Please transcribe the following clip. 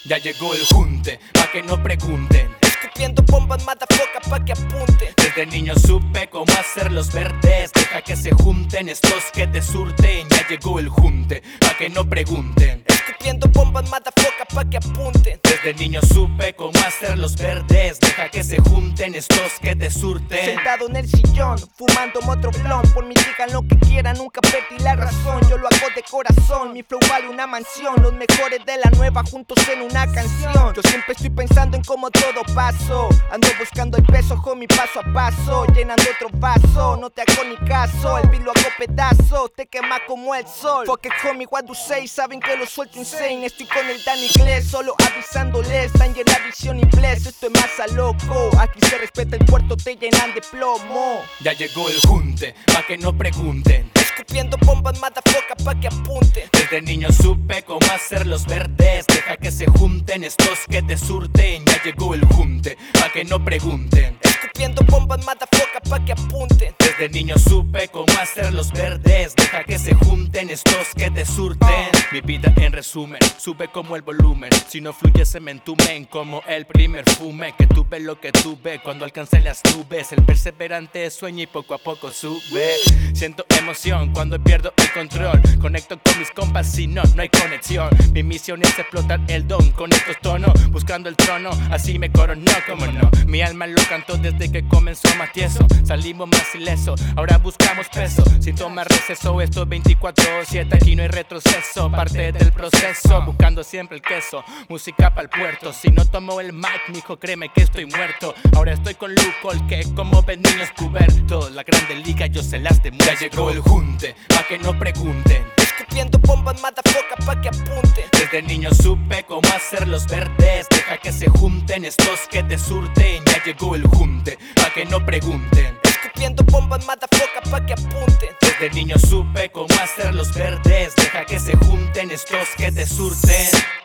Ya llegó el junte, pa' que no pregunten. Escupiendo bombas, motherfucker, pa' que apunten. Desde niño supe cómo hacer los verdes. Deja que se junten estos que te surten. Ya llegó el junte, pa' que no pregunten. Escupiendo bombas, motherfucker, pa' que apunten. Desde niño supe cómo hacer los verdes. Deja que se junten estos que te surten. Sentado en el sillón, fumando otro blon. Por mí digan lo que quieran, nunca perdí la razón. Yo lo hago de corazón, mi flow vale una mansión. Los mejores de la nueva juntos en una canción. Yo siempre estoy pensando en cómo todo pasó. Ando buscando el peso, homie, paso a paso. Llenando otro vaso, no te hago ni caso. El beat lo hago pedazos, te quema como el sol. Fuck it, homie, what you say, saben que lo suelto insane. Estoy con el Dan inglés, solo avisándoles. Danger la visión y bless, esto es más a loco. Aquí se respeta el puerto, te llenan de plomo. Ya llegó el junte, pa' que no pregunten. Escupiendo bombas, motherfucker, pa' que apunten. Desde niño supe cómo hacer los verdes. Deja que se junten estos que te surten. Ya llegó el junte, pa' que no pregunten. Escupiendo bombas, motherfucker, pa' que apunten. Desde niño supe cómo hacer los verdes. Deja que se junten estos que te surten. Mi vida en resumen, sube como el volumen. Si no fluye se me entumen como el primer fume. Que tuve lo que tuve cuando alcancé las nubes. El perseverante sueña y poco a poco sube. Siento emoción cuando pierdo el control. Conecto con mis compas, si no, no hay conexión. Mi misión es explotar el don con estos tonos. Buscando el trono, así me coronó, como no. Mi alma lo cantó desde que comenzó más tieso. Salimos más ileso, ahora buscamos peso. Sin tomar receso, esto es 24/7. Aquí no hay retroceso, parte del proceso. Buscando siempre el queso, música pa'l puerto. Si no tomo el mic, mijo, créeme que estoy muerto. Ahora estoy con Lucol, que como ven niños cubiertos. La grande liga yo se las demuestro. Ya llegó el junte, pa' que no pregunten. Escupiendo bombas, motherfucker, pa' que apunten. Desde niño supe cómo hacer los verdes. Deja que se junten estos que te surten. Ya llegó el junte, pa' que no pregunten. Escupiendo bombas, motherfucker, pa' que apunten. Desde niño supe cómo hacer los verdes. Deja que se junten estos que te surten.